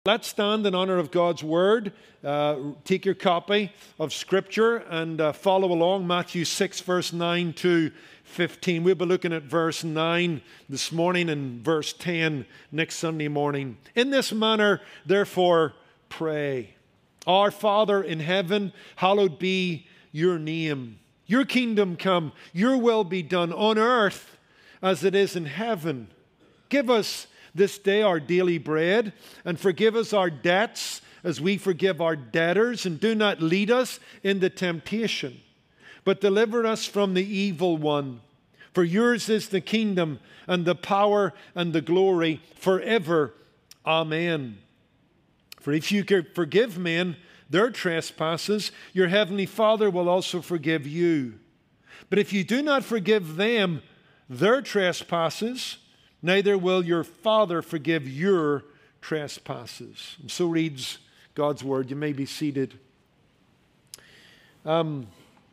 Let's stand in honor of God's Word. Take your copy of Scripture and follow along. Matthew 6, verse 9 to 15. We'll be looking at verse 9 this morning and verse 10 next Sunday morning. In this manner, therefore, pray. Our Father in heaven, hallowed be your name. Your kingdom come, your will be done on earth as it is in heaven. Give us this day our daily bread, and forgive us our debts as we forgive our debtors, and do not lead us into temptation, but deliver us from the evil one. For yours is the kingdom and the power and the glory forever. Amen. For if you forgive men their trespasses, your heavenly Father will also forgive you. But if you do not forgive them their trespasses, neither will your Father forgive your trespasses. And so reads God's Word. You may be seated. Some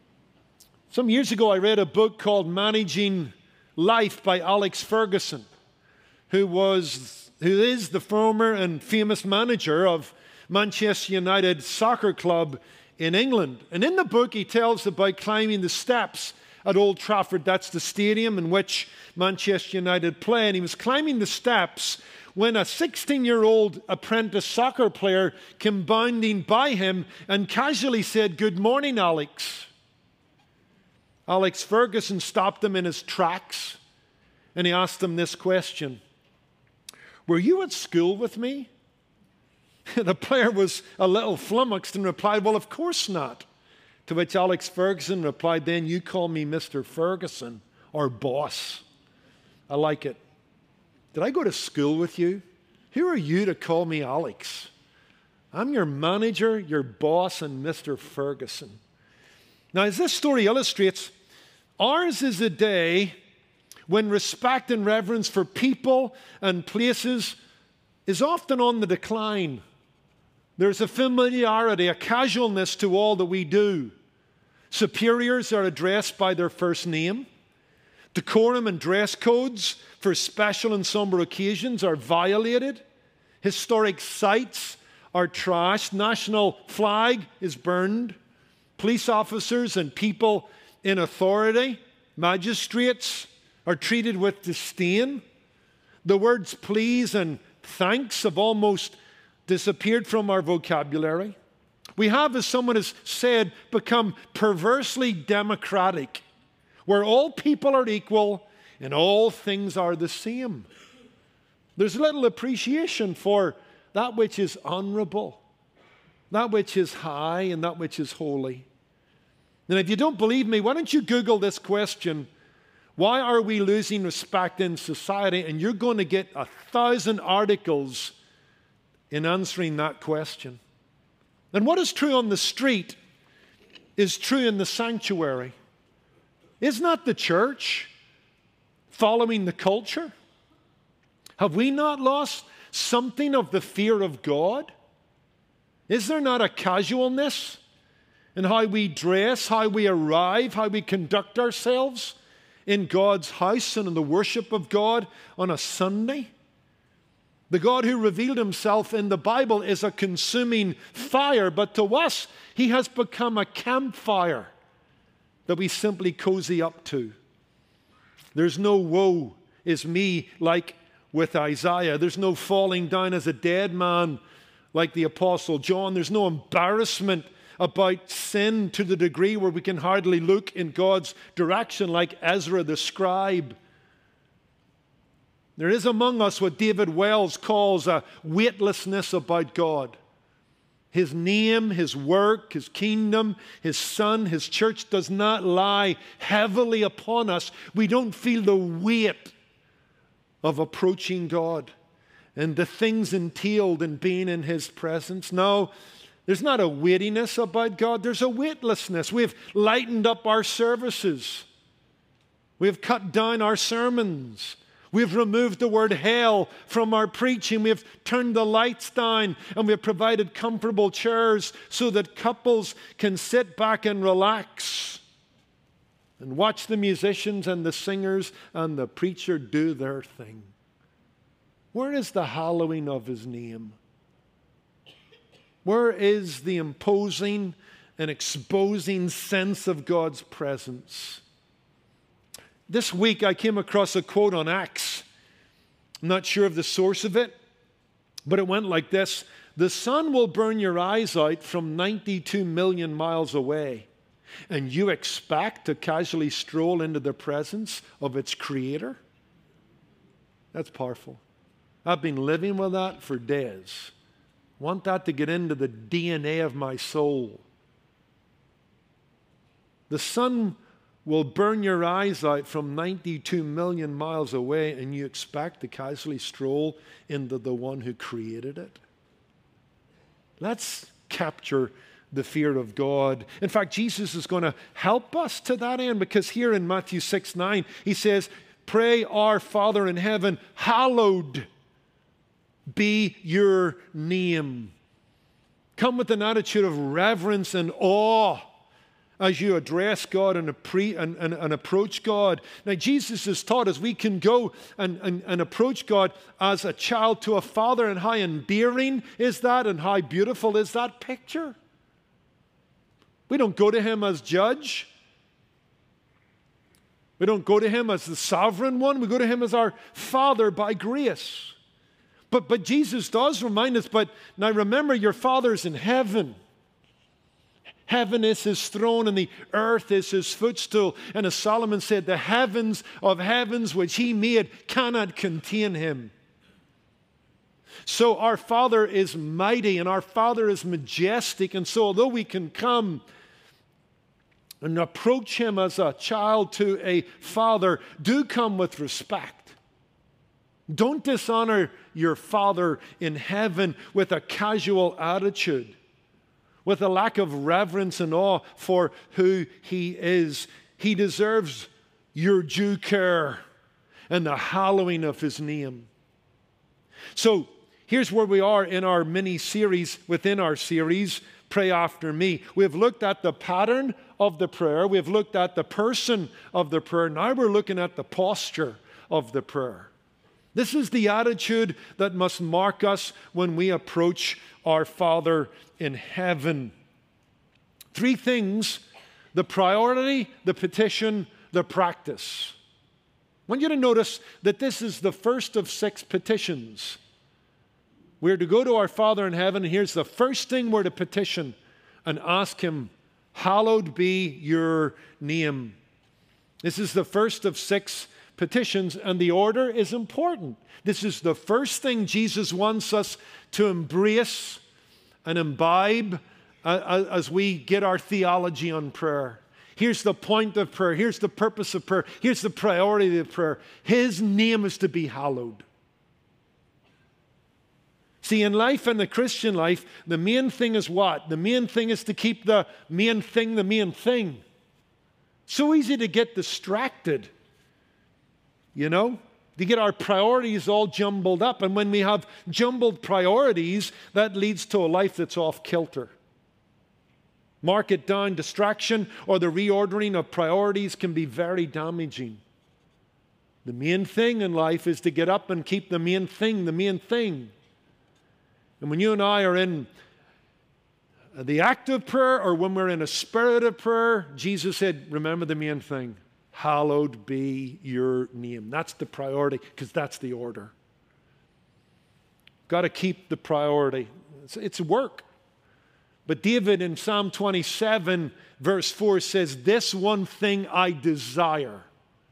years ago, I read a book called Managing Life by Alex Ferguson, who is the former and famous manager of Manchester United Soccer Club in England. And in the book, he tells about climbing the steps at Old Trafford. That's the stadium in which Manchester United play. And he was climbing the steps when a 16-year-old apprentice soccer player came bounding by him and casually said, "Good morning, Alex." Alex Ferguson stopped him in his tracks and he asked him this question: "Were you at school with me?" The player was a little flummoxed and replied, "Well, of course not." To which Alex Ferguson replied, "Then you call me Mr. Ferguson, or boss. I like it. Did I go to school with you? Who are you to call me Alex? I'm your manager, your boss, and Mr. Ferguson." Now, as this story illustrates, ours is a day when respect and reverence for people and places is often on the decline. There's a familiarity, a casualness to all that we do. Superiors are addressed by their first name. Decorum and dress codes for special and somber occasions are violated. Historic sites are trashed. National flag is burned. Police officers and people in authority, magistrates, are treated with disdain. The words please and thanks have almost disappeared from our vocabulary. We have, as someone has said, become perversely democratic, where all people are equal and all things are the same. There's little appreciation for that which is honorable, that which is high, and that which is holy. And if you don't believe me, why don't you Google this question: why are we losing respect in society? And you're going to get 1,000 articles in answering that question. And what is true on the street is true in the sanctuary. Is not the church following the culture? Have we not lost something of the fear of God? Is there not a casualness in how we dress, how we arrive, how we conduct ourselves in God's house and in the worship of God on a Sunday? The God who revealed himself in the Bible is a consuming fire, but to us, he has become a campfire that we simply cozy up to. There's no woe is me like with Isaiah. There's no falling down as a dead man like the Apostle John. There's no embarrassment about sin to the degree where we can hardly look in God's direction like Ezra the scribe. There is among us what David Wells calls a weightlessness about God. His name, his work, his kingdom, his Son, his church does not lie heavily upon us. We don't feel the weight of approaching God and the things entailed in being in his presence. No, there's not a weightiness about God. There's a weightlessness. We've lightened up our services. We've cut down our sermons. We've removed the word hell from our preaching. We've turned the lights down and we've provided comfortable chairs so that couples can sit back and relax and watch the musicians and the singers and the preacher do their thing. Where is the hallowing of his name? Where is the imposing and exposing sense of God's presence? This week I came across a quote on Acts. I'm not sure of the source of it, but it went like this: "The sun will burn your eyes out from 92 million miles away, and you expect to casually stroll into the presence of its creator?" That's powerful. I've been living with that for days. Want that to get into the DNA of my soul. The sun will burn your eyes out from 92 million miles away, and you expect to casually stroll into the one who created it. Let's capture the fear of God. In fact, Jesus is going to help us to that end, because here in Matthew 6:9, he says, "Pray, our Father in heaven, hallowed be your name." Come with an attitude of reverence and awe as you address God and approach God. Now, Jesus has taught us we can go and approach God as a child to a father, and how endearing is that, and how beautiful is that picture. We don't go to him as judge. We don't go to him as the sovereign one. We go to him as our Father by grace. But Jesus does remind us, but now remember, your Father's in heaven. Heaven is his throne and the earth is his footstool. And as Solomon said, the heavens of heavens which he made cannot contain him. So our Father is mighty and our Father is majestic. And so although we can come and approach him as a child to a father, do come with respect. Don't dishonor your Father in heaven with a casual attitude, with a lack of reverence and awe for who he is. He deserves your due care and the hallowing of his name. So here's where we are in our mini-series within our series, Pray After Me. We've looked at the pattern of the prayer. We've looked at the person of the prayer. Now we're looking at the posture of the prayer. This is the attitude that must mark us when we approach our Father in heaven. Three things: the priority, the petition, the practice. I want you to notice that this is the first of 6 petitions. We're to go to our Father in heaven, and here's the first thing we're to petition and ask him, hallowed be your name. This is the first of 6 petitions, and the order is important. This is the first thing Jesus wants us to embrace and imbibe as we get our theology on prayer. Here's the point of prayer. Here's the purpose of prayer. Here's the priority of prayer. His name is to be hallowed. See, in life, in the Christian life, the main thing is what? The main thing is to keep the main thing the main thing. So easy to get distracted, to get our priorities all jumbled up. And when we have jumbled priorities, that leads to a life that's off kilter. Mark it down. Distraction or the reordering of priorities can be very damaging. The main thing in life is to get up and keep the main thing the main thing. And when you and I are in the act of prayer, or when we're in a spirit of prayer, Jesus said, remember the main thing. Hallowed be your name. That's the priority, because that's the order. Got to keep the priority. It's work. But David in Psalm 27, verse 4 says, this one thing I desire.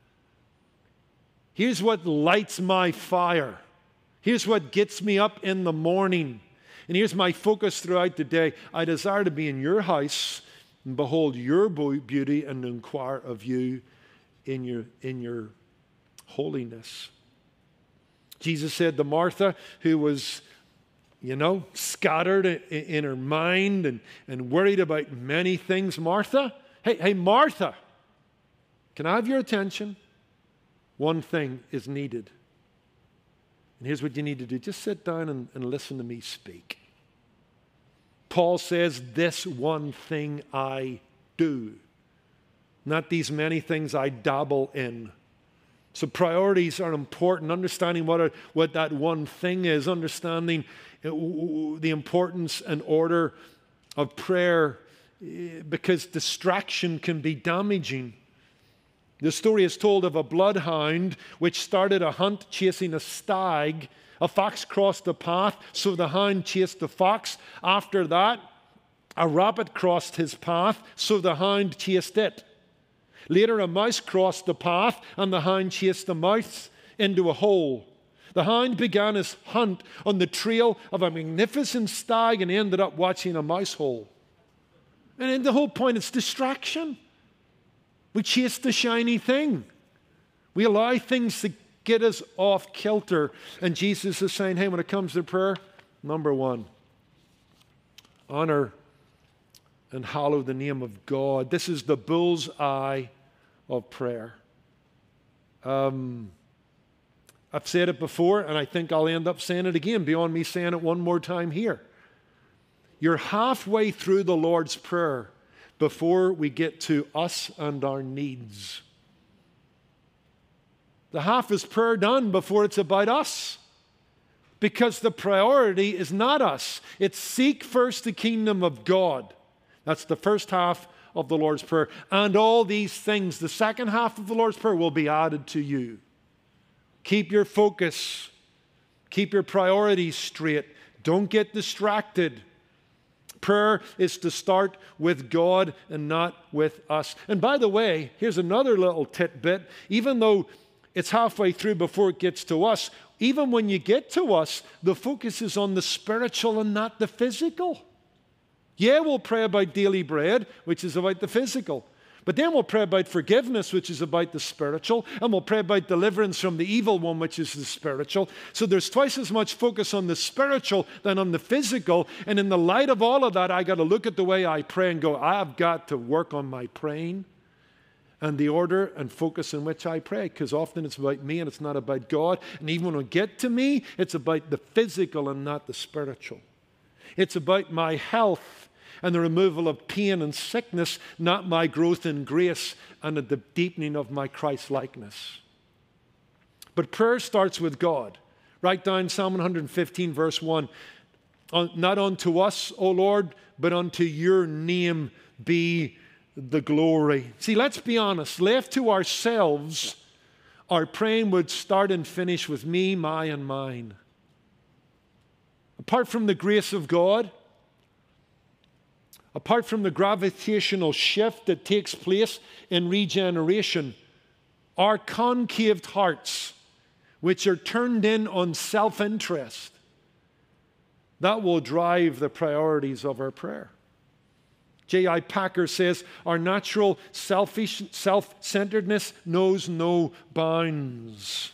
Here's what lights my fire. Here's what gets me up in the morning. And here's my focus throughout the day. I desire to be in your house and behold your beauty and inquire of you in your holiness. Jesus said to Martha, who was, scattered in her mind and worried about many things, Martha, hey, Martha, can I have your attention? One thing is needed. And here's what you need to do. Just sit down and listen to me speak. Paul says, this one thing I do. Not these many things I dabble in. So priorities are important. Understanding what that one thing is, understanding the importance and order of prayer, because distraction can be damaging. The story is told of a bloodhound which started a hunt chasing a stag. A fox crossed the path, so the hound chased the fox. After that, a rabbit crossed his path, so the hound chased it. Later, a mouse crossed the path, and the hound chased the mouse into a hole. The hound began his hunt on the trail of a magnificent stag and ended up watching a mouse hole. And the whole point is distraction. We chase the shiny thing. We allow things to get us off kilter. And Jesus is saying, hey, when it comes to prayer, number one, honor and hallow the name of God. This is the bull's eye of prayer. I've said it before, and I think I'll end up saying it again, beyond me saying it one more time here. You're halfway through the Lord's Prayer before we get to us and our needs. The half is prayer done before it's about us. Because the priority is not us. It's seek first the kingdom of God. That's the first half of the Lord's Prayer. And all these things, the second half of the Lord's Prayer, will be added to you. Keep your focus. Keep your priorities straight. Don't get distracted. Prayer is to start with God and not with us. And by the way, here's another little tidbit. Even though it's halfway through before it gets to us, even when you get to us, the focus is on the spiritual and not the physical. Yeah, we'll pray about daily bread, which is about the physical. But then we'll pray about forgiveness, which is about the spiritual. And we'll pray about deliverance from the evil one, which is the spiritual. So there's twice as much focus on the spiritual than on the physical. And in the light of all of that, I got to look at the way I pray and go, I've got to work on my praying and the order and focus in which I pray. Because often it's about me and it's not about God. And even when we get to me, it's about the physical and not the spiritual. It's about my health and the removal of pain and sickness, not my growth in grace and the deepening of my Christ-likeness. But prayer starts with God. Write down Psalm 115, verse 1. Not unto us, O Lord, but unto your name be the glory. See, let's be honest. Left to ourselves, our praying would start and finish with me, my, and mine. Apart from the grace of God, apart from the gravitational shift that takes place in regeneration, our concaved hearts, which are turned in on self-interest, that will drive the priorities of our prayer. J.I. Packer says, our natural self-centeredness knows no bounds.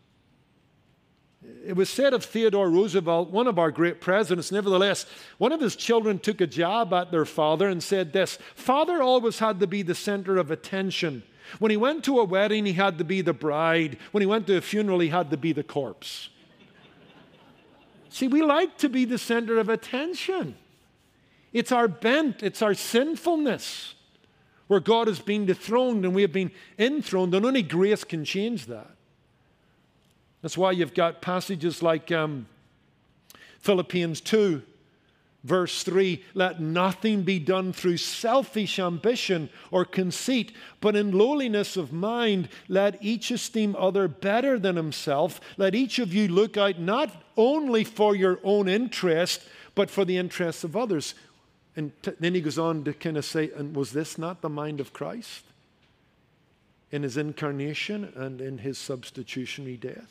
It was said of Theodore Roosevelt, one of our great presidents, nevertheless, one of his children took a jab at their father and said this: Father always had to be the center of attention. When he went to a wedding, he had to be the bride. When he went to a funeral, he had to be the corpse. See, we like to be the center of attention. It's our bent, it's our sinfulness, where God has been dethroned and we have been enthroned, and only grace can change that. That's why you've got passages like Philippians 2, verse 3, let nothing be done through selfish ambition or conceit, but in lowliness of mind, let each esteem other better than himself. Let each of you look out not only for your own interest, but for the interests of others. And then he goes on to kind of say, and was this not the mind of Christ in his incarnation and in his substitutionary death?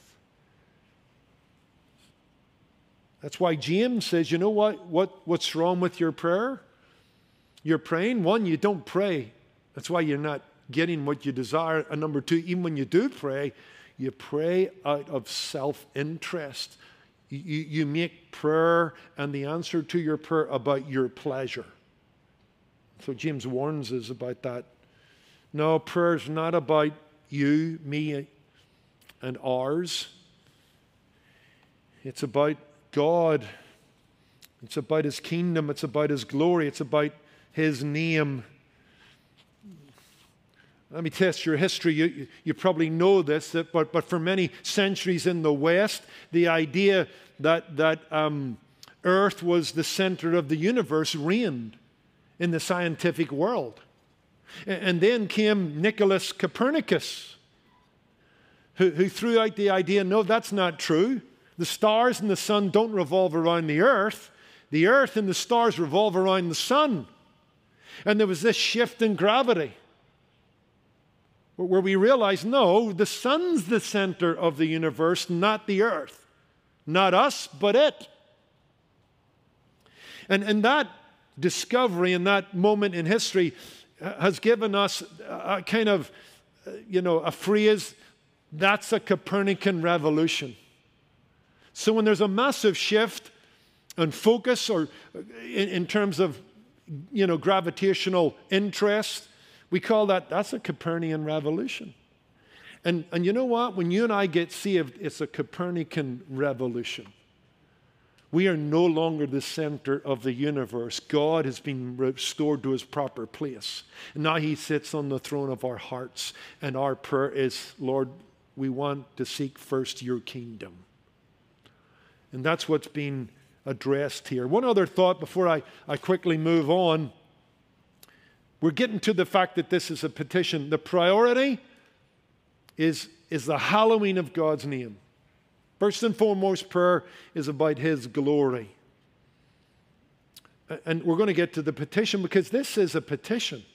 That's why James says, you know what's wrong with your prayer? You're praying. One, you don't pray. That's why you're not getting what you desire. And number two, even when you do pray, you pray out of self-interest. You make prayer and the answer to your prayer about your pleasure. So James warns us about that. No, prayer is not about you, me, and ours. It's about God. It's about his kingdom. It's about his glory. It's about his name. Let me test your history. You probably know this, but for many centuries in the West, the idea that Earth was the center of the universe reigned in the scientific world. And then came Nicholas Copernicus, who threw out the idea, no, that's not true. The stars and the sun don't revolve around the earth. The earth and the stars revolve around the sun. And there was this shift in gravity where we realized, no, the sun's the center of the universe, not the earth. Not us, but it. And that discovery and that moment in history has given us a kind of, a phrase, that's a Copernican revolution. So when there's a massive shift and focus, or in terms of, gravitational interest, we call that's a Copernican revolution. And you know what? When you and I get saved, it's a Copernican revolution. We are no longer the center of the universe. God has been restored to his proper place. And now he sits on the throne of our hearts. And our prayer is, Lord, we want to seek first your kingdom. And that's what's being addressed here. One other thought before I quickly move on. We're getting to the fact that this is a petition. The priority is the hallowing of God's name. First and foremost, prayer is about his glory. And we're going to get to the petition because this is a petition.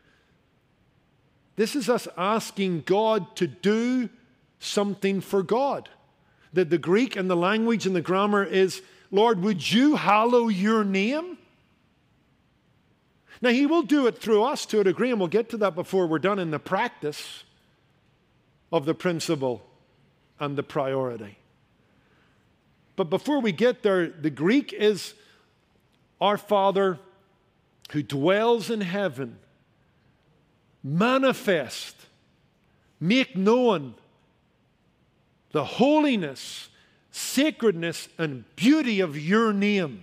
This is us asking God to do something for God. The Greek and the language and the grammar is, Lord, would you hallow your name? Now, he will do it through us to a degree, and we'll get to that before we're done in the practice of the principle and the priority. But before we get there, the Greek is our Father who dwells in heaven, manifest, make known the holiness, sacredness, and beauty of your name.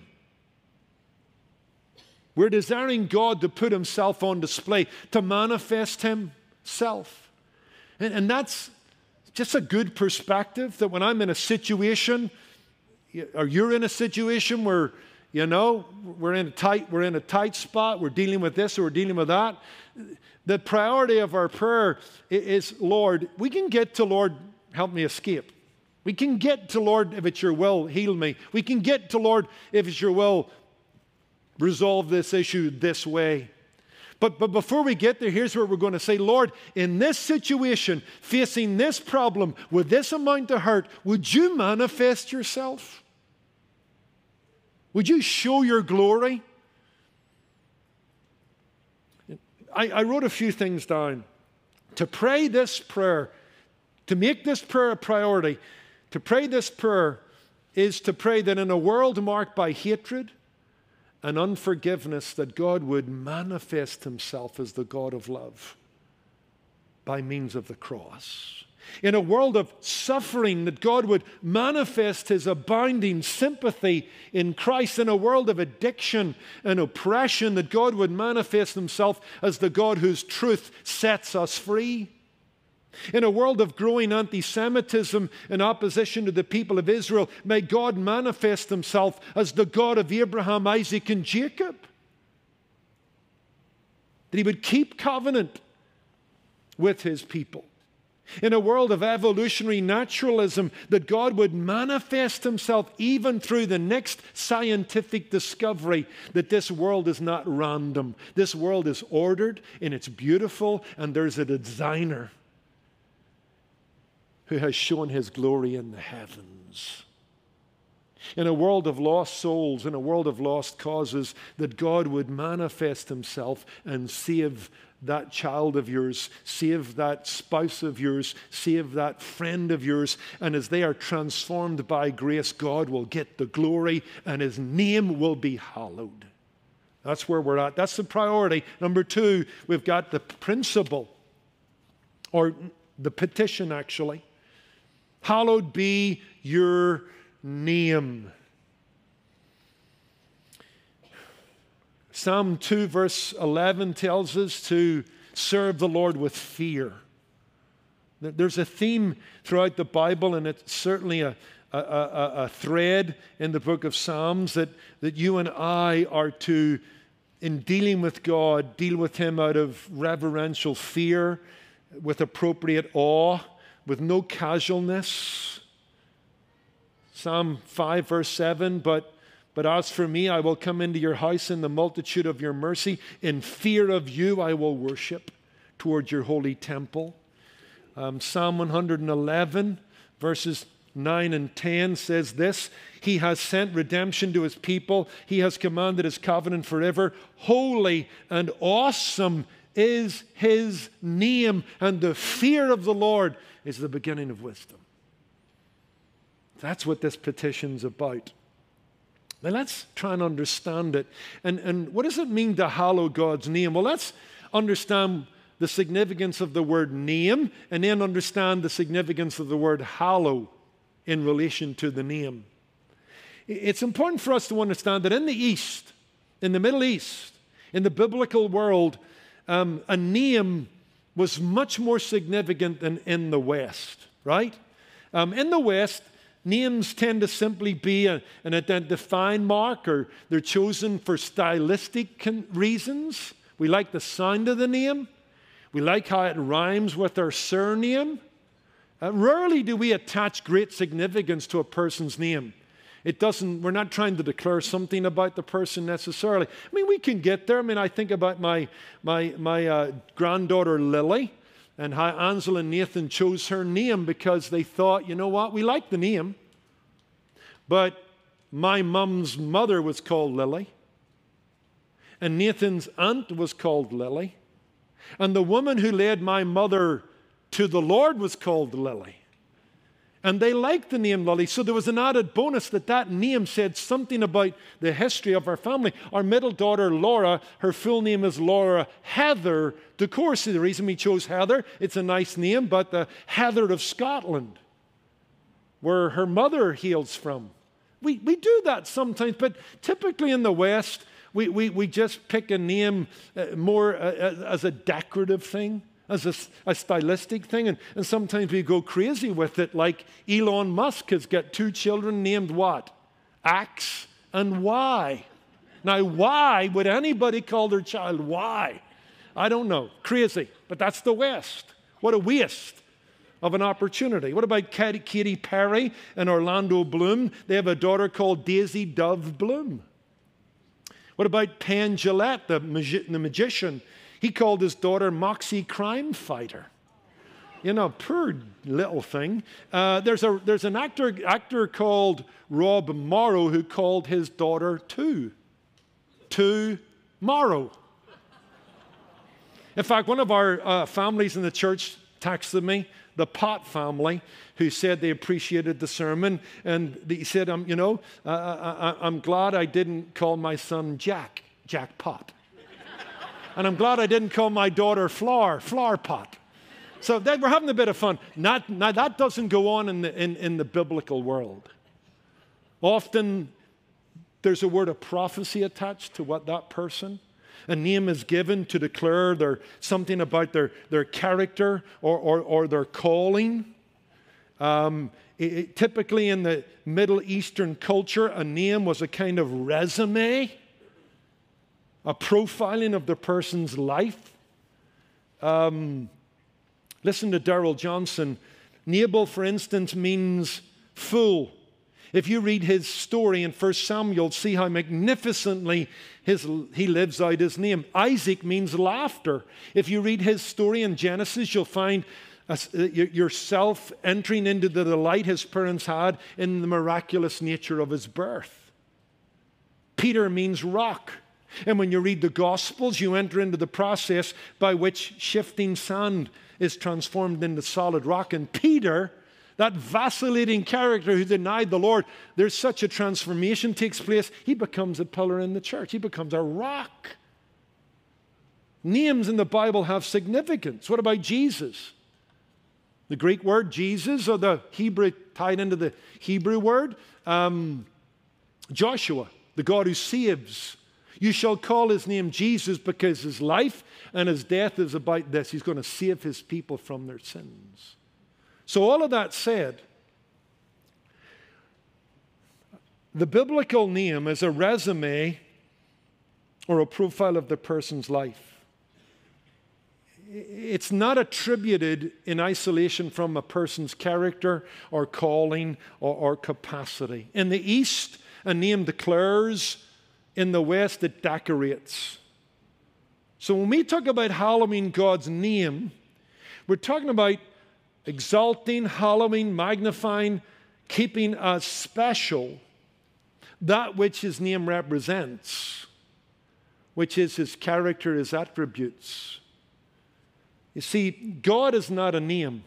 We're desiring God to put himself on display, to manifest himself. And that's just a good perspective, that when I'm in a situation, or you're in a situation where, we're in a tight spot, we're dealing with this or we're dealing with that, the priority of our prayer is, Lord, we can get to, Lord, help me escape. We can get to, Lord, if it's your will, heal me. We can get to, Lord, if it's your will, resolve this issue this way. But before we get there, here's what we're going to say. Lord, in this situation, facing this problem, with this amount of hurt, would you manifest yourself? Would you show your glory? I wrote a few things down. To pray this prayer, to make this prayer a priority, to pray this prayer is to pray that in a world marked by hatred and unforgiveness, that God would manifest himself as the God of love by means of the cross. In a world of suffering, that God would manifest his abounding sympathy in Christ. In a world of addiction and oppression, that God would manifest himself as the God whose truth sets us free. In a world of growing anti-Semitism in opposition to the people of Israel, may God manifest himself as the God of Abraham, Isaac, and Jacob. That he would keep covenant with his people. In a world of evolutionary naturalism, that God would manifest himself even through the next scientific discovery that this world is not random. This world is ordered and it's beautiful, and there's a designer who has shown his glory in the heavens. In a world of lost souls, in a world of lost causes, that God would manifest himself and save that child of yours, save that spouse of yours, save that friend of yours. And as they are transformed by grace, God will get the glory and his name will be hallowed. That's where we're at. That's the priority. Number two, we've got the principle, or the petition actually. Hallowed be your name. Psalm 2 verse 11 tells us to serve the Lord with fear. There's a theme throughout the Bible, and it's certainly a thread in the book of Psalms that you and I are to, in dealing with God, deal with Him out of reverential fear, with appropriate awe, with no casualness. Psalm 5, verse 7, But as for me, I will come into your house in the multitude of your mercy. In fear of you, I will worship toward your holy temple. Psalm 111, verses 9 and 10 says this: He has sent redemption to His people. He has commanded His covenant forever. Holy and awesome is His name, and the fear of the Lord is the beginning of wisdom. That's what this petition's about. Now let's try and understand it. And what does it mean to hallow God's name? Well, let's understand the significance of the word name, and then understand the significance of the word hallow in relation to the name. It's important for us to understand that in the East, in the Middle East, in the biblical world, a name was much more significant than in the West, right? In the West, names tend to simply be an identifying mark, or they're chosen for stylistic reasons. We like the sound of the name. We like how it rhymes with our surname. Rarely do we attach great significance to a person's name. We're not trying to declare something about the person necessarily. I mean, we can get there. I mean, I think about my granddaughter Lily, and how Ansel and Nathan chose her name because they thought, you know what, we like the name. But my mum's mother was called Lily, and Nathan's aunt was called Lily, and the woman who led my mother to the Lord was called Lily. And they liked the name Lily, so there was an added bonus that name said something about the history of our family. Our middle daughter, Laura, her full name is Laura Heather DeCourcy. The reason we chose Heather, it's a nice name, but the Heather of Scotland, where her mother hails from. We do that sometimes, but typically in the West, we just pick a name more as a decorative thing, as a stylistic thing, and sometimes we go crazy with it, like Elon Musk has got 2 children named what? X and Y. Now, why would anybody call their child Y? I don't know. Crazy. But that's the West. What a waste of an opportunity. What about Katy Perry and Orlando Bloom? They have a daughter called Daisy Dove Bloom. What about Penn Jillette, the magician? He called his daughter Moxie Crime Fighter. You know, poor little thing. There's an actor called Rob Morrow who called his daughter Two Morrow. In fact, one of our families in the church texted me, the Pot family, who said they appreciated the sermon, and he said, I'm glad I didn't call my son Jack Pot. And I'm glad I didn't call my daughter Flower Pot. So we're having a bit of fun. Now that doesn't go on in the biblical world. Often there's a word of prophecy attached to what that person. A name is given to declare something about their character or their calling. Typically in the Middle Eastern culture, a name was a kind of resume, a profiling of the person's life. Listen to Darrell Johnson. Nabal, for instance, means fool. If you read his story in 1 Samuel, see how magnificently he lives out his name. Isaac means laughter. If you read his story in Genesis, you'll find yourself entering into the delight his parents had in the miraculous nature of his birth. Peter means rock. And when you read the Gospels, you enter into the process by which shifting sand is transformed into solid rock. And Peter, that vacillating character who denied the Lord, there's such a transformation takes place. He becomes a pillar in the church. He becomes a rock. Names in the Bible have significance. What about Jesus? The Greek word Jesus, or the Hebrew tied into the Hebrew word, Joshua, the God who saves. You shall call his name Jesus, because his life and his death is about this. He's going to save his people from their sins. So all of that said, the biblical name is a resume or a profile of the person's life. It's not attributed in isolation from a person's character or calling or capacity. In the East, a name declares. In the West, it decorates. So when we talk about hallowing God's name, we're talking about exalting, hallowing, magnifying, keeping as special that which his name represents, which is his character, his attributes. You see, God is not a name,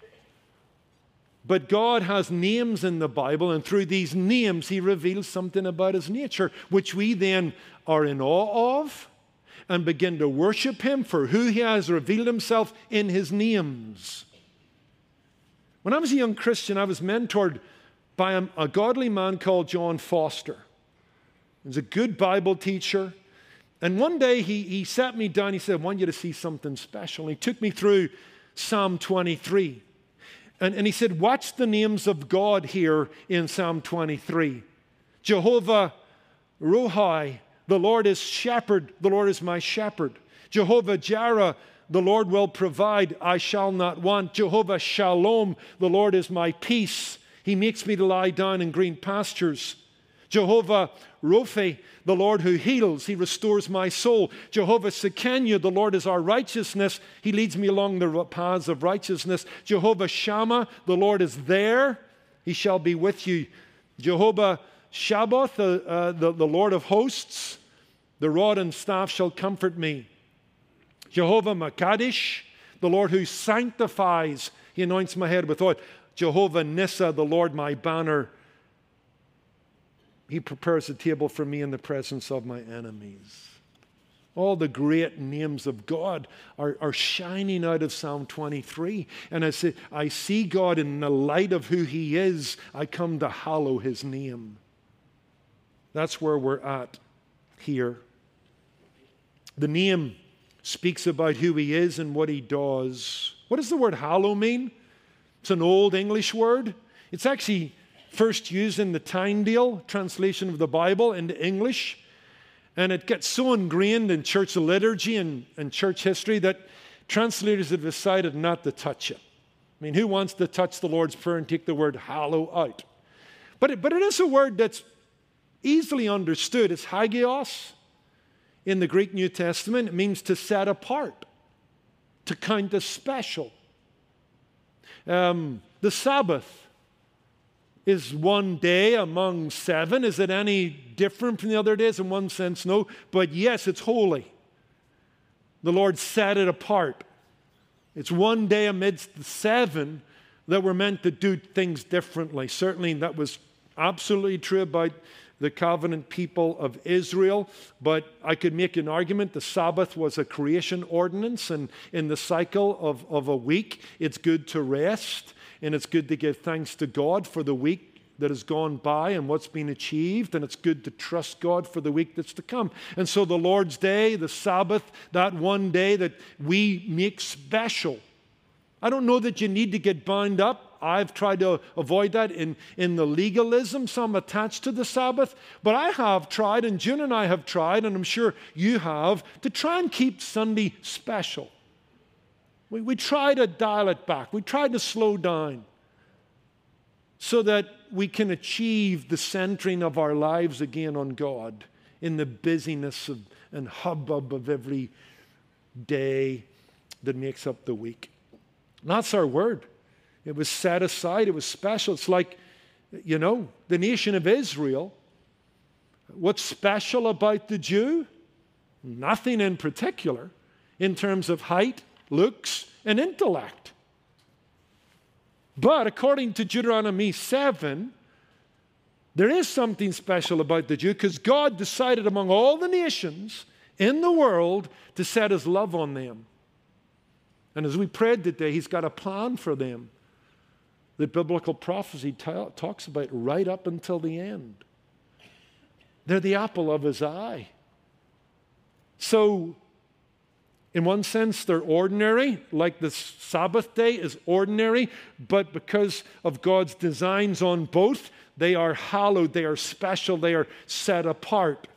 but God has names in the Bible, and through these names, he reveals something about his nature, which we then are in awe of and begin to worship him for who he has revealed himself in his names. When I was a young Christian, I was mentored by a godly man called John Foster. He was a good Bible teacher. And one day he sat me down. He said, I want you to see something special. And he took me through Psalm 23. And he said, watch the names of God here in Psalm 23. Jehovah Rohi, the Lord is shepherd, the Lord is my shepherd. Jehovah Jireh, the Lord will provide, I shall not want. Jehovah Shalom, the Lord is my peace. He makes me to lie down in green pastures. Jehovah Rophi, the Lord who heals, he restores my soul. Jehovah Sekenu, the Lord is our righteousness. He leads me along the paths of righteousness. Jehovah Shammah, the Lord is there. He shall be with you. Jehovah Shabbath, the Lord of hosts, the rod and staff shall comfort me. Jehovah Makadish, the Lord who sanctifies, he anoints my head with oil. Jehovah Nissa, the Lord my banner, he prepares a table for me in the presence of my enemies. All the great names of God are shining out of Psalm 23. And I see God in the light of who he is. I come to hallow his name. That's where we're at here. The name speaks about who he is and what he does. What does the word hallow mean? It's an old English word. It's actually first used in the Tyndale translation of the Bible into English. And it gets so ingrained in church liturgy and church history that translators have decided not to touch it. I mean, who wants to touch the Lord's Prayer and take the word hallow out? But it is a word that's easily understood. It's hagios in the Greek New Testament. It means to set apart, to count as special. The Sabbath is one day among 7. Is it any different from the other days? In one sense, no. But yes, it's holy. The Lord set it apart. It's one day amidst the 7 that we're meant to do things differently. Certainly that was absolutely true about the covenant people of Israel, but I could make an argument the Sabbath was a creation ordinance, and in the cycle of a week, it's good to rest, and it's good to give thanks to God for the week that has gone by and what's been achieved, and it's good to trust God for the week that's to come. And so the Lord's Day, the Sabbath, that one day that we make special. I don't know that you need to get bound up. I've tried to avoid that in the legalism, some attached to the Sabbath. But I have tried, and June and I have tried, and I'm sure you have, to try and keep Sunday special. We try to dial it back. We try to slow down so that we can achieve the centering of our lives again on God in the busyness and hubbub of every day that makes up the week. And that's our word. It was set aside. It was special. It's like, the nation of Israel. What's special about the Jew? Nothing in particular in terms of height, looks, and intellect. But according to Deuteronomy 7, there is something special about the Jew because God decided among all the nations in the world to set his love on them. And as we prayed today, he's got a plan for them that biblical prophecy talks about right up until the end. They're the apple of his eye. So, in one sense, they're ordinary, like the Sabbath day is ordinary, but because of God's designs on both, they are hallowed, they are special, they are set apart.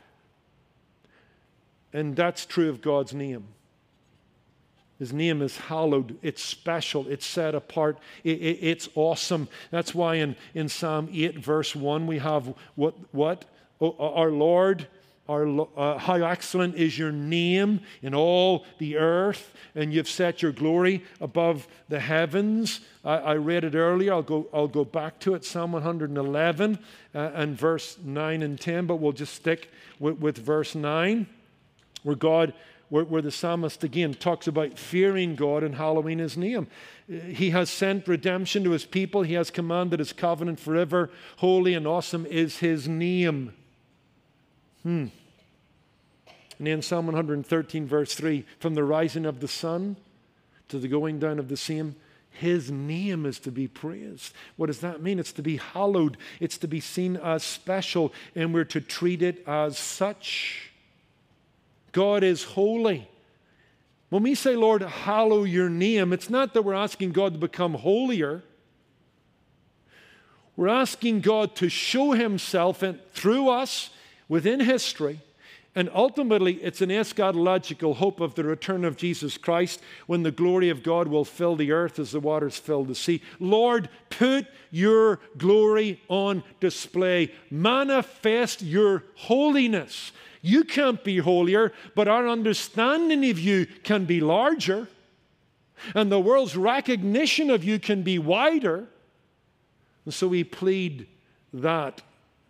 And that's true of God's name. His name is hallowed. It's special. It's set apart. It's awesome. That's why in Psalm 8, verse 1, we have what? Oh, our Lord, how excellent is your name in all the earth, and you've set your glory above the heavens. I read it earlier. I'll go back to it, Psalm 111 and verse 9 and 10, but we'll just stick with verse 9, where the psalmist again talks about fearing God and hallowing his name. He has sent redemption to his people. He has commanded his covenant forever. Holy and awesome is his name. And then Psalm 113, verse 3, from the rising of the sun to the going down of the same, his name is to be praised. What does that mean? It's to be hallowed. It's to be seen as special, and we're to treat it as such. God is holy. When we say, Lord, hallow your name, it's not that we're asking God to become holier. We're asking God to show himself through us within history. And ultimately, it's an eschatological hope of the return of Jesus Christ when the glory of God will fill the earth as the waters fill the sea. Lord, put your glory on display. Manifest your holiness. You can't be holier, but our understanding of you can be larger, and the world's recognition of you can be wider. And so we plead that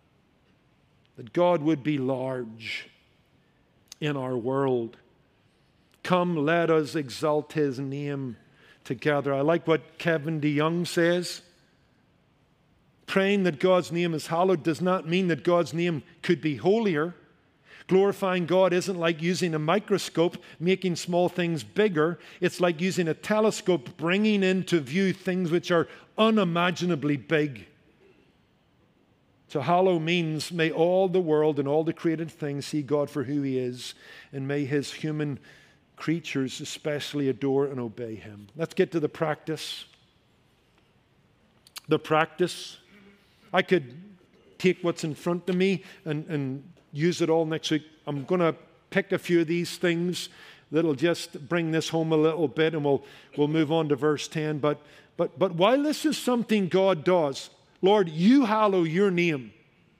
God would be large in our world. Come, let us exalt his name together. I like what Kevin DeYoung says. Praying that God's name is hallowed does not mean that God's name could be holier. Glorifying God isn't like using a microscope, making small things bigger. It's like using a telescope, bringing into view things which are unimaginably big. So hallow means may all the world and all the created things see God for who he is, and may his human creatures especially adore and obey him. Let's get to the practice. The practice. I could take what's in front of me and use it all next week. I'm going to pick a few of these things that'll just bring this home a little bit, and we'll move on to verse 10. But while this is something God does, Lord, you hallow your name.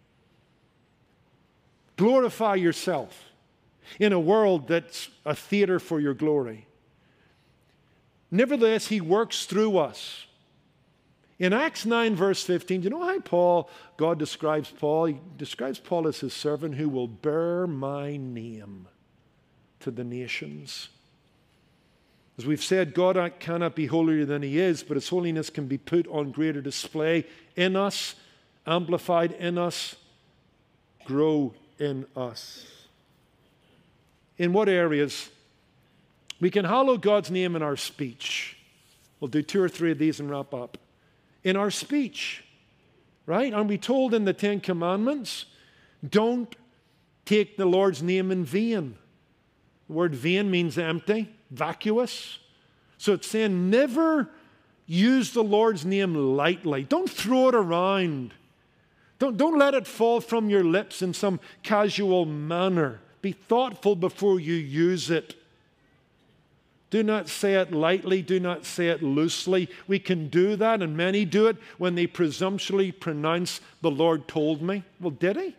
Glorify yourself in a world that's a theater for your glory. Nevertheless, he works through us. In Acts 9, verse 15, do you know how God describes Paul? He describes Paul as his servant who will bear my name to the nations. As we've said, God cannot be holier than he is, but his holiness can be put on greater display in us, amplified in us, grow in us. In what areas? We can hallow God's name in our speech. We'll do 2 or 3 of these and wrap up. In our speech, right? Aren't we told in the 10 Commandments, don't take the Lord's name in vain? The word vain means empty, vacuous. So it's saying never use the Lord's name lightly. Don't throw it around. Don't let it fall from your lips in some casual manner. Be thoughtful before you use it. Do not say it lightly. Do not say it loosely. We can do that, and many do it when they presumptuously pronounce, the Lord told me. Well, did he?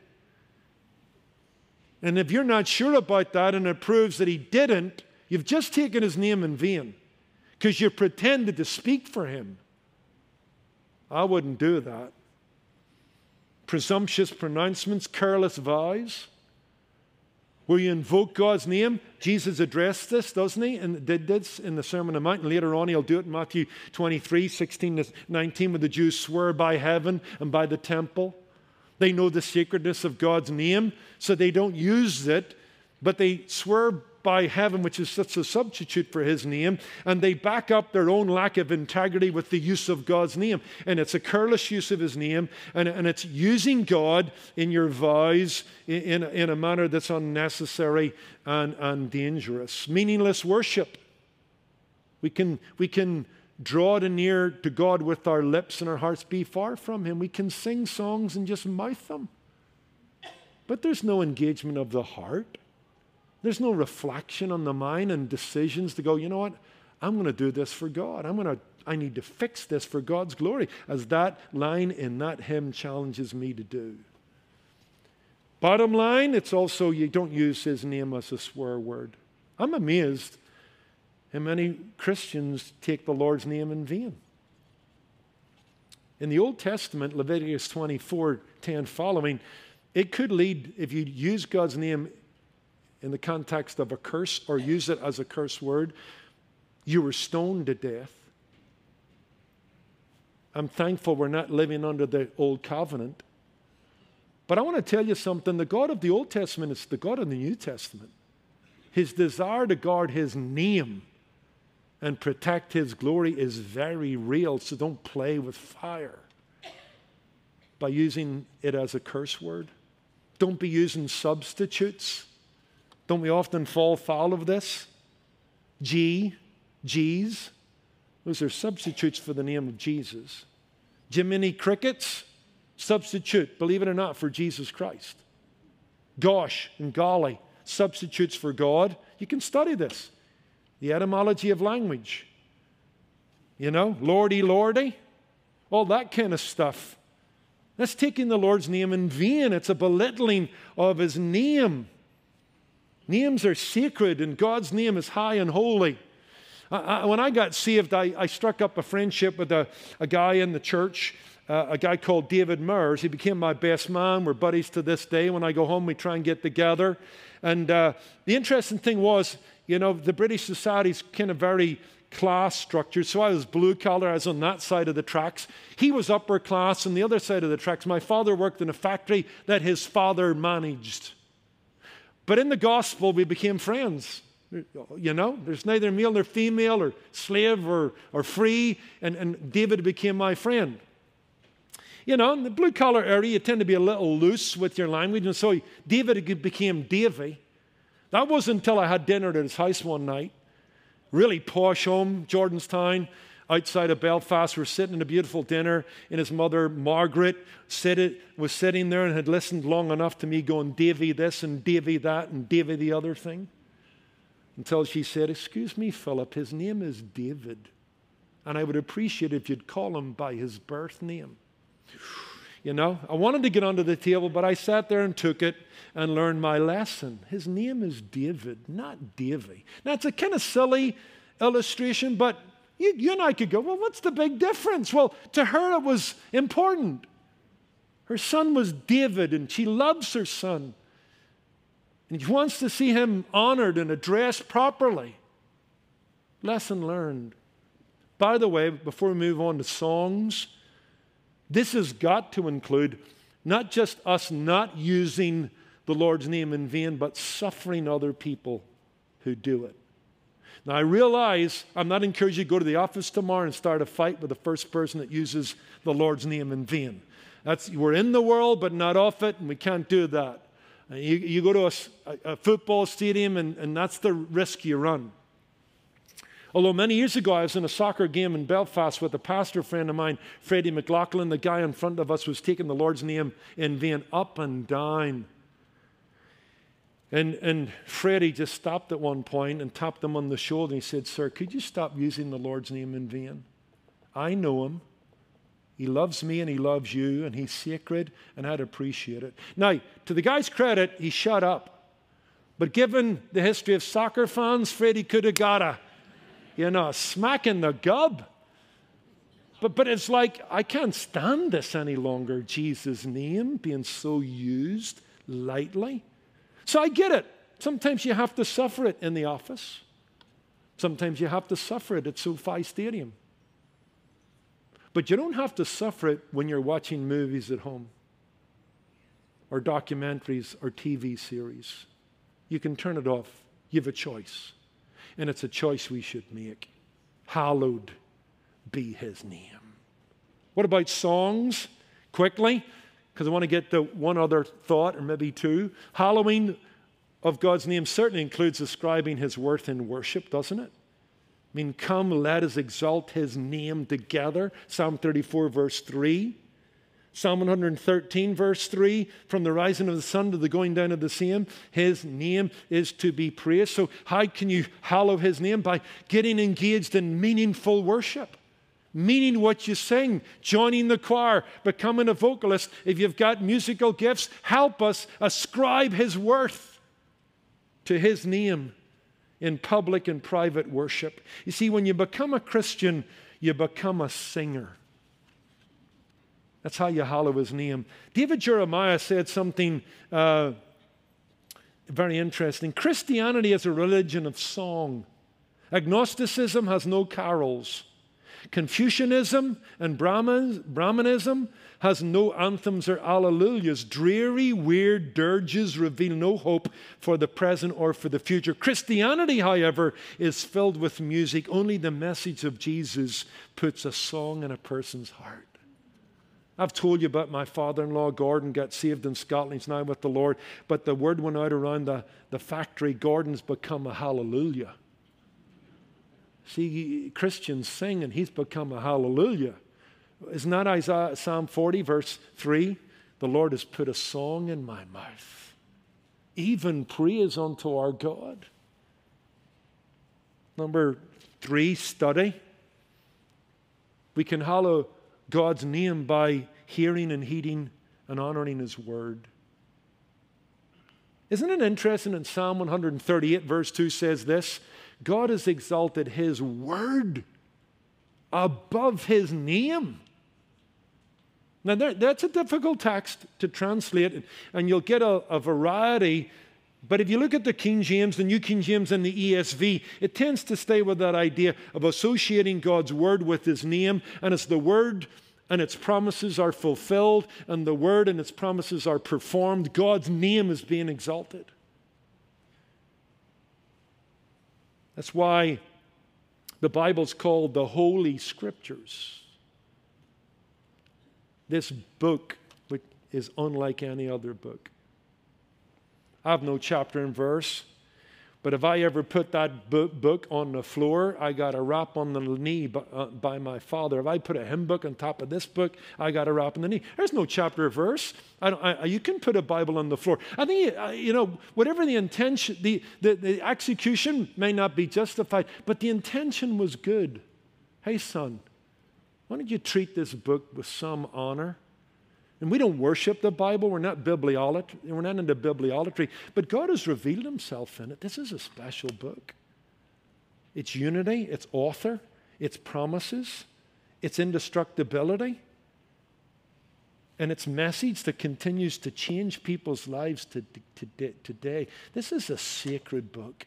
And if you're not sure about that and it proves that he didn't, you've just taken his name in vain because you pretended to speak for him. I wouldn't do that. Presumptuous pronouncements, careless vows, where you invoke God's name. Jesus addressed this, doesn't he? And did this in the Sermon on the Mount. And later on, he'll do it in Matthew 23, 16 to 19, where the Jews swear by heaven and by the temple. They know the sacredness of God's name, so they don't use it, but they swear by heaven, which is such a substitute for his name, and they back up their own lack of integrity with the use of God's name. And it's a careless use of his name, and it's using God in your vows in a manner that's unnecessary and dangerous. Meaningless worship. We can draw near to God with our lips and our hearts be far from him. We can sing songs and just mouth them. But there's no engagement of the heart. There's no reflection on the mind and decisions to go, you know what? I'm going to do this for God. I need to fix this for God's glory, as that line in that hymn challenges me to do. Bottom line, it's also you don't use his name as a swear word. I'm amazed how many Christians take the Lord's name in vain. In the Old Testament, Leviticus 24:10 following, it could lead, if you use God's name in the context of a curse or use it as a curse word, you were stoned to death. I'm thankful we're not living under the old covenant. But I want to tell you something. The God of the Old Testament is the God of the New Testament. His desire to guard his name and protect his glory is very real, so don't play with fire by using it as a curse word. Don't be using substitutes. Don't we often fall foul of this? G's, those are substitutes for the name of Jesus. Jiminy Crickets, substitute, believe it or not, for Jesus Christ. Gosh and golly, substitutes for God. You can study this. The etymology of language. You know, lordy, lordy, all that kind of stuff. That's taking the Lord's name in vain. It's a belittling of his name. Names are sacred, and God's name is high and holy. When I got saved, I struck up a friendship with a guy in the church, a guy called David Murs. He became my best man. We're buddies to this day. When I go home, we try and get together. And the interesting thing was, you know, the British society's kind of very class structured. So I was blue collar. I was on that side of the tracks. He was upper class on the other side of the tracks. My father worked in a factory that his father managed. But in the gospel, we became friends. You know, there's neither male nor female or slave or free. And David became my friend. You know, in the blue-collar area, you tend to be a little loose with your language. And so David became Davy. That wasn't until I had dinner at his house one night. Really posh home, Jordanstown, outside of Belfast. We're sitting in a beautiful dinner, and his mother, Margaret, was sitting there and had listened long enough to me going, Davy this and Davy that and Davy the other thing. Until she said, excuse me, Philip, his name is David. And I would appreciate if you'd call him by his birth name. You know, I wanted to get under the table, but I sat there and took it and learned my lesson. His name is David, not Davy. Now, it's a kind of silly illustration, but you and I could go, well, what's the big difference? Well, to her, it was important. Her son was David, and she loves her son. And she wants to see him honored and addressed properly. Lesson learned. By the way, before we move on to songs, this has got to include not just us not using the Lord's name in vain, but suffering other people who do it. Now, I realize I'm not encouraging you to go to the office tomorrow and start a fight with the first person that uses the Lord's name in vain. We're in the world, but not of it, and we can't do that. You go to a football stadium, and that's the risk you run. Although many years ago, I was in a soccer game in Belfast with a pastor friend of mine, Freddie McLaughlin. The guy in front of us was taking the Lord's name in vain up and down. And Freddie just stopped at one point and tapped him on the shoulder. And he said, sir, could you stop using the Lord's name in vain? I know him. He loves me and he loves you, and he's sacred, and I'd appreciate it. Now, to the guy's credit, he shut up. But given the history of soccer fans, Freddie could have got a smack in the gub. But it's like, I can't stand this any longer, Jesus' name being so used lightly. So I get it. Sometimes you have to suffer it in the office. Sometimes you have to suffer it at SoFi Stadium. But you don't have to suffer it when you're watching movies at home or documentaries or TV series. You can turn it off You have a choice. And it's a choice we should make. Hallowed be his name. What about songs? Quickly, because I want to get to one other thought, or maybe two. Hallowing of God's name certainly includes ascribing his worth in worship, doesn't it? I mean, come, let us exalt his name together. Psalm 34, verse 3. Psalm 113, verse 3, from the rising of the sun to the going down of the same, his name is to be praised. So how can you hallow his name? By getting engaged in meaningful worship. Meaning what you sing, joining the choir, becoming a vocalist. If you've got musical gifts, help us ascribe his worth to his name in public and private worship. You see, when you become a Christian, you become a singer. That's how you hallow his name. David Jeremiah said something very interesting. Christianity is a religion of song. Agnosticism has no carols. Confucianism and Brahmanism has no anthems or alleluias. Dreary, weird dirges reveal no hope for the present or for the future. Christianity, however, is filled with music. Only the message of Jesus puts a song in a person's heart. I've told you about my father-in-law, Gordon, got saved in Scotland. He's now with the Lord. But the word went out around the factory, Gordon's become a hallelujah. See, Christians sing and he's become a hallelujah. Isn't that Isaiah, Psalm 40, verse 3? The Lord has put a song in my mouth, even praise unto our God. Number 3, study. We can hallow God's name by hearing and heeding and honoring his word. Isn't it interesting in Psalm 138 verse 2 says this, God has exalted his word above his name. Now that's a difficult text to translate, and you'll get a variety. But if you look at the King James, the New King James, and the ESV, it tends to stay with that idea of associating God's word with his name. And as the word and its promises are fulfilled, and the word and its promises are performed, God's name is being exalted. That's why the Bible's called the Holy Scriptures. This book is unlike any other book. I have no chapter and verse, but if I ever put that book on the floor, I got a rap on the knee by my father. If I put a hymn book on top of this book, I got a rap on the knee. There's no chapter or verse. You can put a Bible on the floor. I think, whatever the intention, the execution may not be justified, but the intention was good. Hey, son, why don't you treat this book with some honor? And we don't worship the Bible. We're not bibliolatry. We're not into bibliolatry. But God has revealed himself in it. This is a special book. Its unity, its author, its promises, its indestructibility, and its message that continues to change people's lives today. This is a sacred book.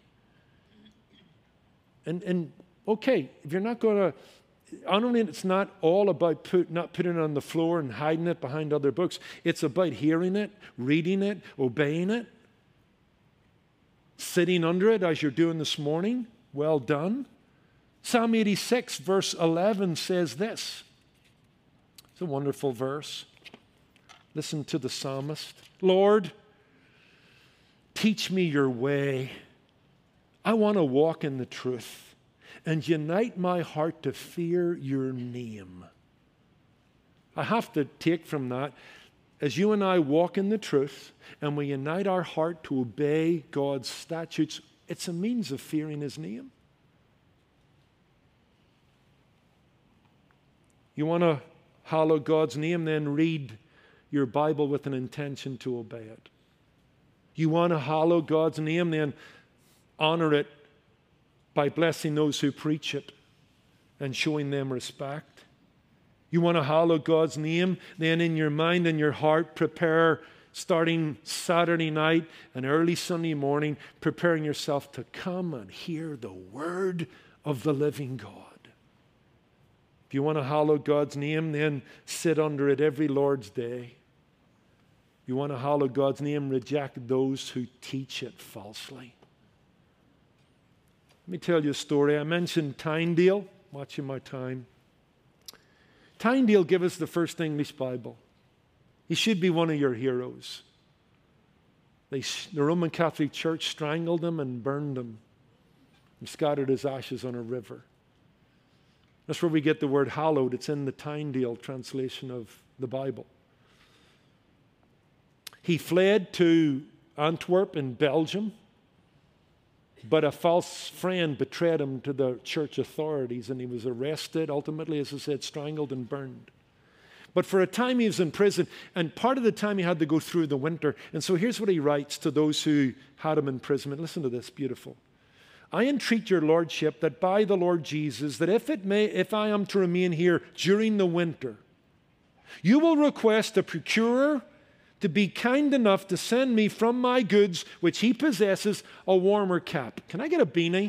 And okay, if you're not going to, honoring it, it's not all about not putting it on the floor and hiding it behind other books. It's about hearing it, reading it, obeying it, sitting under it as you're doing this morning. Well done. Psalm 86, verse 11 says this. It's a wonderful verse. Listen to the psalmist. Lord, teach me your way. I want to walk in the truth. And unite my heart to fear your name. I have to take from that, as you and I walk in the truth and we unite our heart to obey God's statutes, it's a means of fearing his name. You want to hallow God's name, then read your Bible with an intention to obey it. You want to hallow God's name, then honor it by blessing those who preach it and showing them respect. You want to hallow God's name, then in your mind and your heart prepare, starting Saturday night and early Sunday morning, preparing yourself to come and hear the word of the living God. If you want to hallow God's name, then sit under it every Lord's day. You want to hallow God's name, reject those who teach it falsely. Let me tell you a story. I mentioned Tyndale, watching my time. Tyndale gave us the first English Bible. He should be one of your heroes. The Roman Catholic Church strangled him and burned him and scattered his ashes on a river. That's where we get the word hallowed. It's in the Tyndale translation of the Bible. He fled to Antwerp in Belgium, but a false friend betrayed him to the church authorities, and he was arrested, ultimately, as I said, strangled and burned. But for a time he was in prison, and part of the time he had to go through the winter. And so here's what he writes to those who had him in prison. Listen to this, beautiful. I entreat your lordship that by the Lord Jesus, that if I am to remain here during the winter, you will request a procurer to be kind enough to send me from my goods, which he possesses, a warmer cap. Can I get a beanie?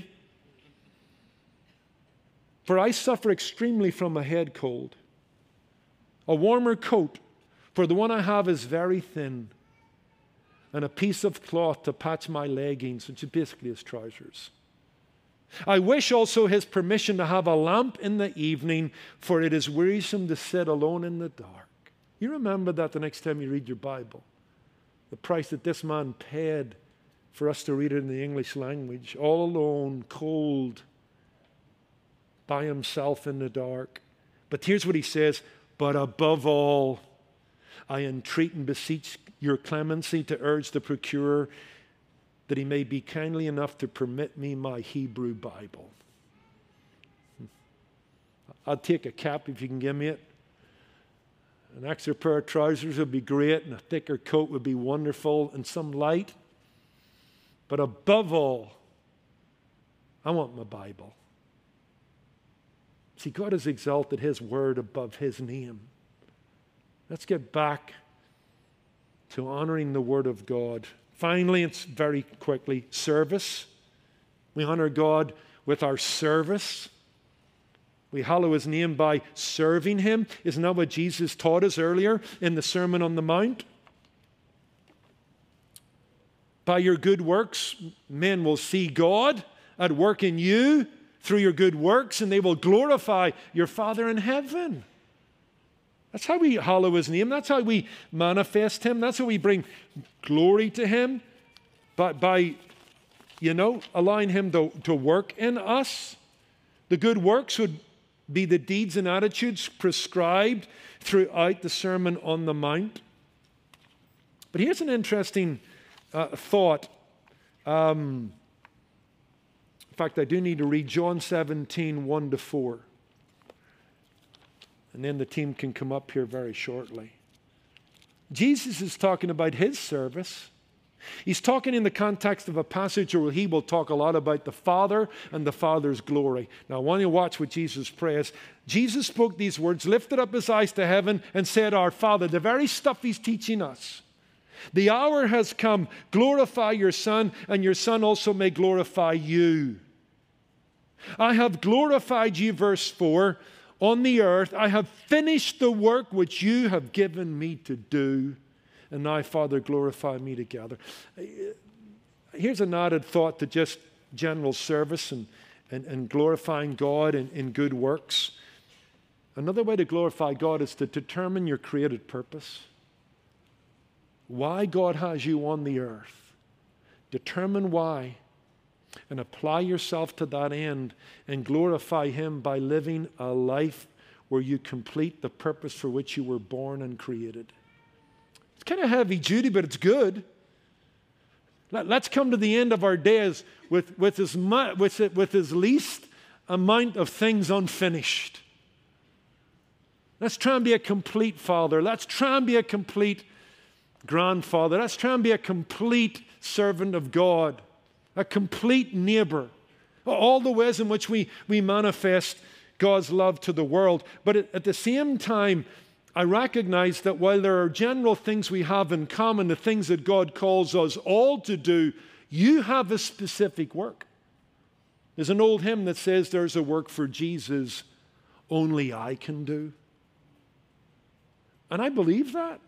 For I suffer extremely from a head cold. A warmer coat, for the one I have is very thin, and a piece of cloth to patch my leggings, which is basically his trousers. I wish also his permission to have a lamp in the evening, for it is wearisome to sit alone in the dark. You remember that the next time you read your Bible. The price that this man paid for us to read it in the English language. All alone, cold, by himself in the dark. But here's what he says. But above all, I entreat and beseech your clemency to urge the procurer that he may be kindly enough to permit me my Hebrew Bible. I'll take a cap if you can give me it. An extra pair of trousers would be great, and a thicker coat would be wonderful, and some light. But above all, I want my Bible. See, God has exalted his word above his name. Let's get back to honoring the word of God. Finally, it's very quickly, service. We honor God with our service. We hallow his name by serving him. Isn't that what Jesus taught us earlier in the Sermon on the Mount? By your good works, men will see God at work in you through your good works, and they will glorify your Father in heaven. That's how we hallow his name. That's how we manifest him. That's how we bring glory to him. By allowing him to work in us. The good works would be the deeds and attitudes prescribed throughout the Sermon on the Mount. But here's an interesting thought. In fact, I do need to read John 17, 1-4. And then the team can come up here very shortly. Jesus is talking about his service. He's talking in the context of a passage where he will talk a lot about the Father and the Father's glory. Now, I want you to watch what Jesus prays. Jesus spoke these words, lifted up his eyes to heaven, and said, Our Father, the very stuff he's teaching us. The hour has come. Glorify your Son, and your Son also may glorify you. I have glorified you, verse 4, on the earth. I have finished the work which you have given me to do. And now, Father, glorify me together. Here's an added thought to just general service and glorifying God in good works. Another way to glorify God is to determine your created purpose. Why God has you on the earth. Determine why and apply yourself to that end and glorify him by living a life where you complete the purpose for which you were born and created. It's kind of heavy duty, but it's good. Let's come to the end of our days with as least amount of things unfinished. Let's try and be a complete father. Let's try and be a complete grandfather. Let's try and be a complete servant of God, a complete neighbor. All the ways in which we manifest God's love to the world. But at the same time, I recognize that while there are general things we have in common, the things that God calls us all to do, you have a specific work. There's an old hymn that says there's a work for Jesus only I can do. And I believe that.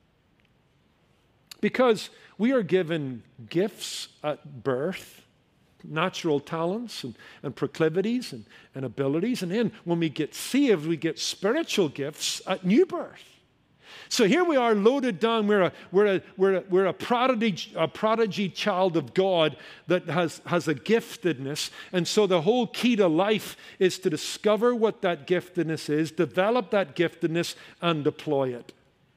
Because we are given gifts at birth natural talents and proclivities and abilities. And then when we get saved, we get spiritual gifts at new birth. So here we are loaded down. We're a prodigy child of God that has a giftedness. And so the whole key to life is to discover what that giftedness is, develop that giftedness, and deploy it.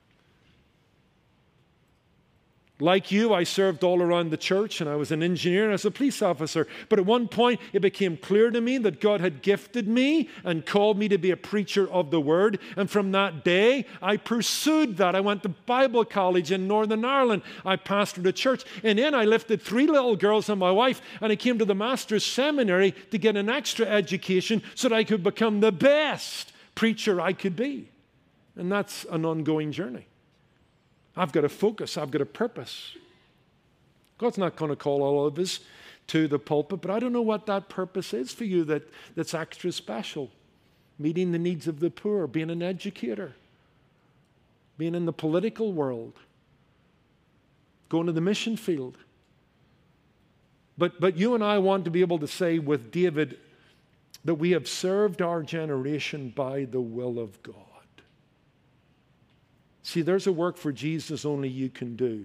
Like you, I served all around the church, and I was an engineer and I was a police officer. But at one point, it became clear to me that God had gifted me and called me to be a preacher of the Word. And from that day, I pursued that. I went to Bible college in Northern Ireland. I pastored a church. And then I lifted 3 little girls and my wife, and I came to the Master's Seminary to get an extra education so that I could become the best preacher I could be. And that's an ongoing journey. I've got a focus. I've got a purpose. God's not going to call all of us to the pulpit, but I don't know what that purpose is for you that's extra special. Meeting the needs of the poor, being an educator, being in the political world, going to the mission field. But you and I want to be able to say with David that we have served our generation by the will of God. See, there's a work for Jesus only you can do.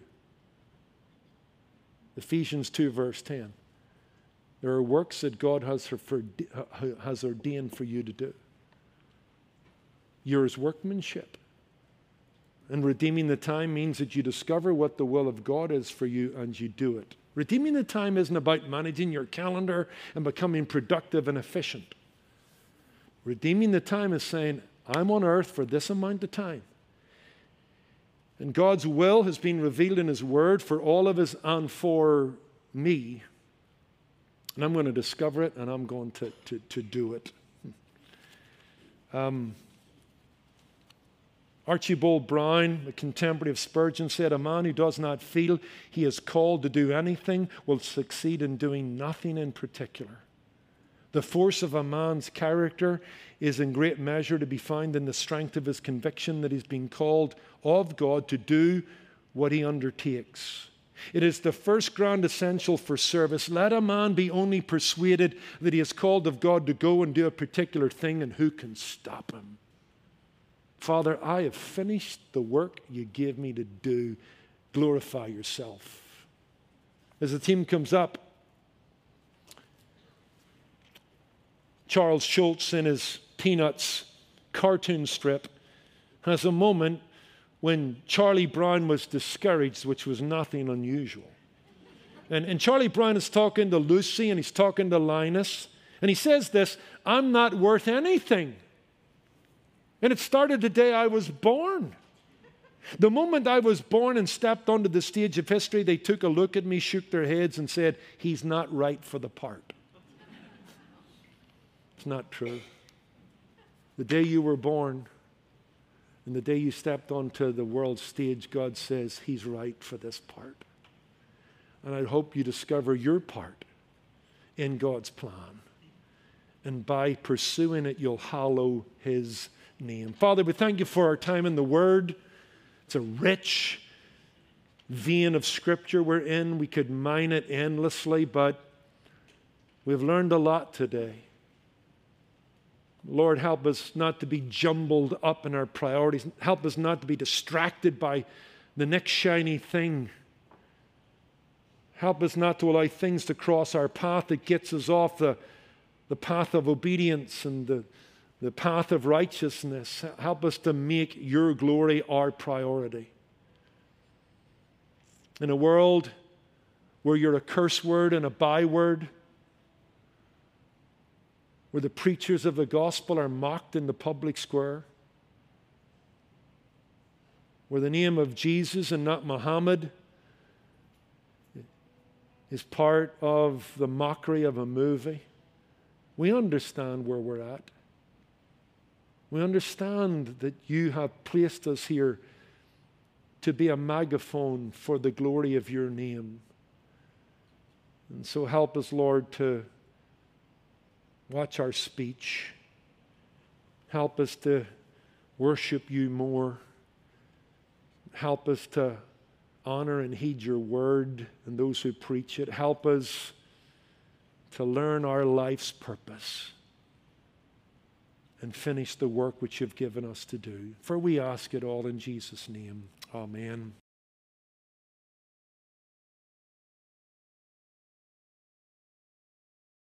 Ephesians 2, verse 10. There are works that God has ordained for you to do. You're His workmanship. And redeeming the time means that you discover what the will of God is for you and you do it. Redeeming the time isn't about managing your calendar and becoming productive and efficient. Redeeming the time is saying, I'm on earth for this amount of time. And God's will has been revealed in His Word for all of us and for me. And I'm going to discover it and I'm going to do it. Archibald Brown, a contemporary of Spurgeon, said, a man who does not feel he is called to do anything will succeed in doing nothing in particular. The force of a man's character is in great measure to be found in the strength of his conviction that he's been called of God to do what he undertakes. It is the first grand essential for service. Let a man be only persuaded that he is called of God to go and do a particular thing, and who can stop him? Father, I have finished the work you gave me to do. Glorify yourself. As the team comes up, Charles Schulz, in his Peanuts cartoon strip, has a moment when Charlie Brown was discouraged, which was nothing unusual. And Charlie Brown is talking to Lucy and he's talking to Linus, and he says this, I'm not worth anything. And it started the day I was born. The moment I was born and stepped onto the stage of history, they took a look at me, shook their heads, and said, he's not right for the part. It's not true. The day you were born and the day you stepped onto the world stage, God says, he's right for this part. And I hope you discover your part in God's plan. And by pursuing it, you'll hallow His name. Father, we thank you for our time in the Word. It's a rich vein of Scripture we're in. We could mine it endlessly, but we've learned a lot today. Lord, help us not to be jumbled up in our priorities. Help us not to be distracted by the next shiny thing. Help us not to allow things to cross our path that gets us off the path of obedience and the path of righteousness. Help us to make your glory our priority. In a world where you're a curse word and a byword, where the preachers of the gospel are mocked in the public square, where the name of Jesus and not Muhammad is part of the mockery of a movie, we understand where we're at. We understand that you have placed us here to be a megaphone for the glory of your name. And so help us, Lord, to watch our speech. Help us to worship you more. Help us to honor and heed your word and those who preach it. Help us to learn our life's purpose and finish the work which you've given us to do. For we ask it all in Jesus' name. Amen.